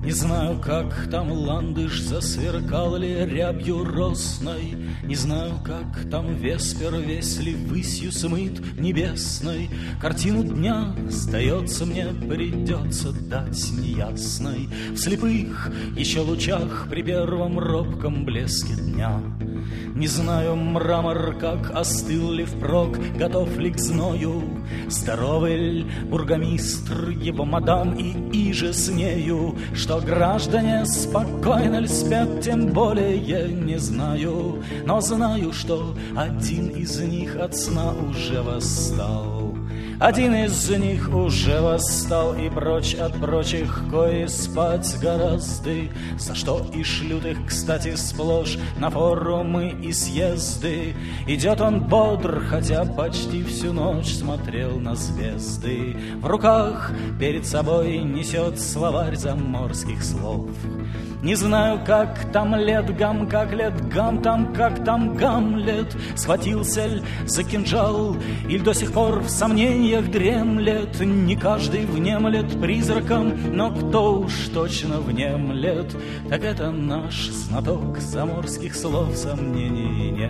Не знаю, как там ландыш засверкал ли рябью росной, не знаю, как там веспер весь ли высью смыт небесной. Картину дня, сдается мне, придется дать неясной в слепых еще лучах при первом робком блеске дня. Не знаю, мрамор как остыл ли впрок, готов ли к зною, здоровый ль бургомистр, его мадам и иже с нею, что граждане спокойно ль спят, тем более не знаю, но знаю, что один из них от сна уже восстал. Один из них уже восстал и прочь от прочих, кои спать гораздо, за что и шлют их, кстати, сплошь на форумы и съезды. Идет он бодр, хотя почти всю ночь смотрел на звезды. В руках перед собой несет словарь заморских слов. Не знаю, как там Летгам, как Летгам, там как там Гамлет, схватился ль за кинжал, или до сих пор в сомнениях дремлет. Не каждый внемлет призраком, но кто уж точно внемлет, так это наш знаток заморских слов, сомнений нет.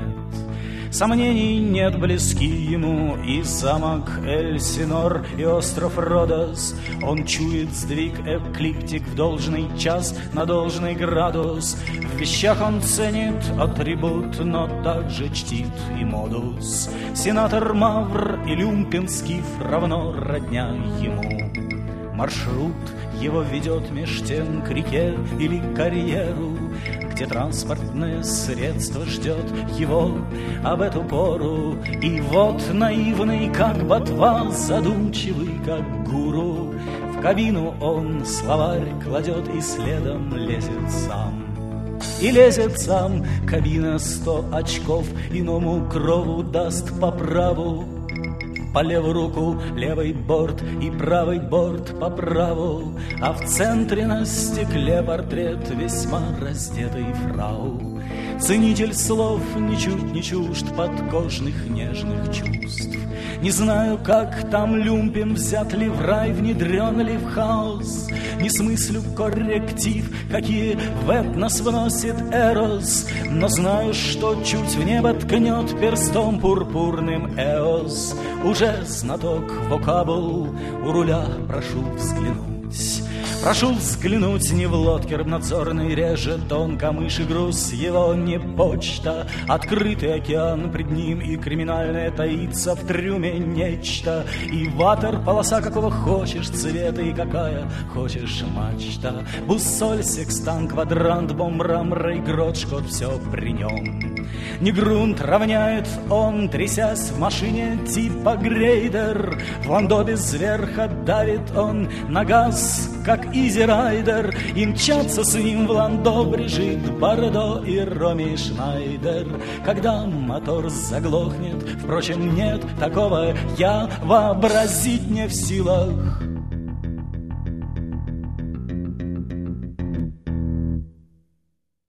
Сомнений нет, близки ему и замок Эльсинор, и остров Родос. Он чует сдвиг эклиптик в должный час на должный градус. В вещах он ценит атрибут, но также чтит и модус. Сенатор Мавр и Люмпинский равно родня ему. Маршрут его ведет меж тем к реке или карьеру, где транспортное средство ждет его об эту пору. И вот наивный, как ботва, задумчивый, как гуру, в кабину он словарь кладет и следом лезет сам. И лезет сам, кабина 100 очков иному крову даст по праву. По левую руку левый борт и правый борт по праву, а в центре на стекле портрет весьма раздетой фрау. Ценитель слов ничуть не чужд подкожных нежных чувств. Не знаю, как там Люмпин, взят ли в рай, внедрен ли в хаос. Не смыслю корректив, какие в этнос вносит Эрос, но знаю, что чуть в небо ткнет перстом пурпурным Эос. Уже знаток вокабул, у руля прошу взглянуть. Прошу взглянуть, не в лодке равнодзорный режет он камыш и груз, его не почта. Открытый океан пред ним, и криминальное таится в трюме нечто. И ватер, полоса какого хочешь цвета, и какая хочешь мачта. Буссоль, секстант, квадрант, бомбрам, рейгрот, шкот, все при нем. Не грунт равняет он, трясясь в машине типа грейдер. В ландобе сверха давит он на газ, как изи-райдер, и мчаться с ним в ландо брежит Бардо и Роми Шнайдер. Когда мотор заглохнет, впрочем, нет такого, я вообразить не в силах.